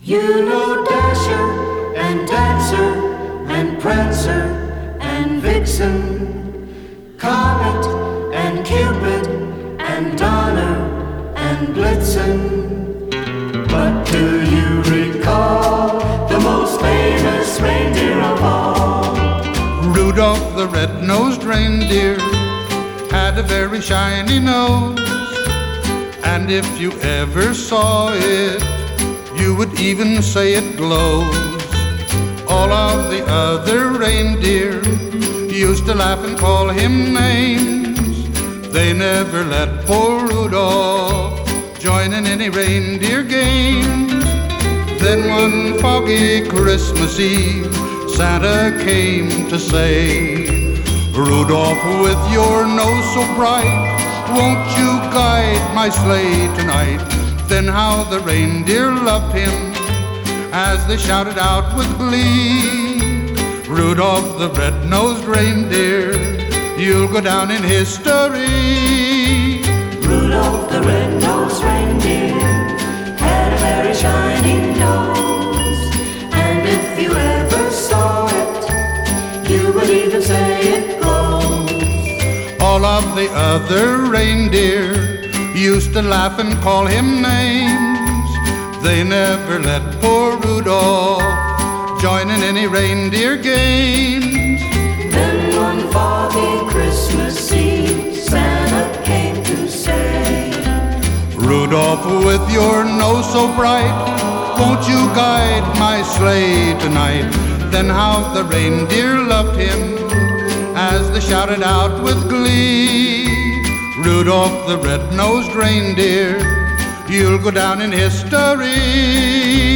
You know Dasher and Dancer and Prancer and Vixen, Comet and Cupid and Donner and Blitzen. But do you recall the most famous reindeer of all? Rudolph the red-nosed reindeer had a very shiny nose, and if you ever saw it, you would even say it glows. All of the other reindeer used to laugh and call him names. They never let poor Rudolph join in any reindeer games. Then one foggy Christmas Eve, Santa came to say, Rudolph, with your nose so bright, won't you guide my sleigh tonight? Then how the reindeer loved him as they shouted out with glee, Rudolph the red-nosed reindeer, you'll go down in history. Rudolph the red-nosed reindeer had a very shiny nose, and if you ever saw it, you would even say it glows. All of the other reindeer used to laugh and call him names. They never let poor Rudolph join in any reindeer games. Then one foggy Christmas Eve, Santa came to say, Rudolph, with your nose so bright, won't you guide my sleigh tonight? Then how the reindeer loved him as they shouted out with glee, Rudolph the red-nosed reindeer, you'll go down in history.